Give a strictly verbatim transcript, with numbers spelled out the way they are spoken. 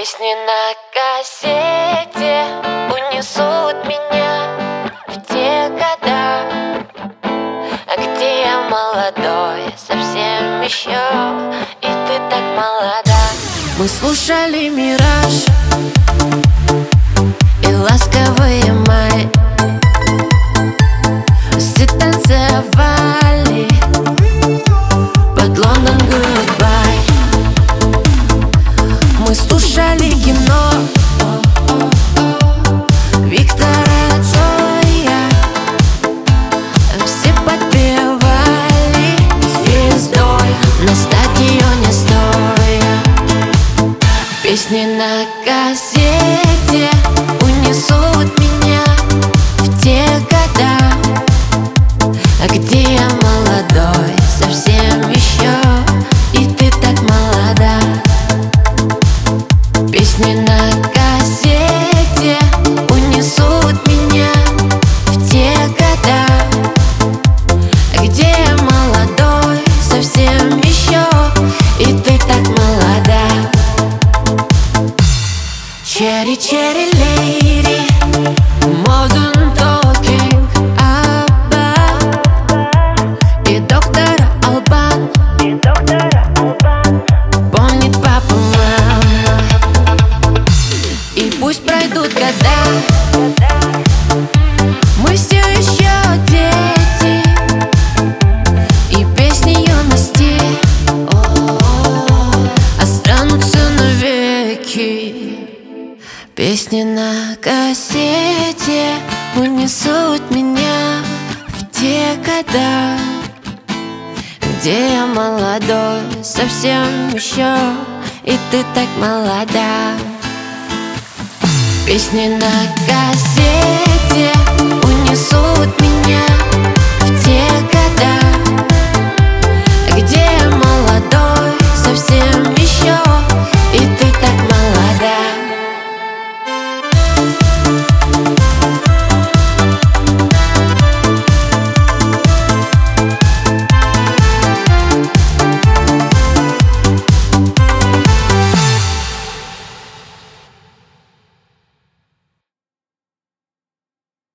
Песни на кассете унесут меня в те года, где я молодой, совсем еще, и ты так молода. Мы слушали «Мираж» и ласковые май, все танцевали под Лондон Goodbye. Мы слушали кино Виктора Цоя, все подпевали звездой на стадионе стоя. Песни на кассете унесут меня в те года, где я молодой, совсем еще, и ты так молода. Песни на кассете унесут меня в те года, где я молодой, совсем еще, и ты так молода. Cherry, cherry lady, modern talking, Абба и доктор Албан, помнит папа, мама. И пусть пройдут года, мы все еще дети, и песни юности останутся навеки. Песни на кассете унесут меня в те года, где я молодой, совсем еще, и ты так молода. Песни на кассете унесут меня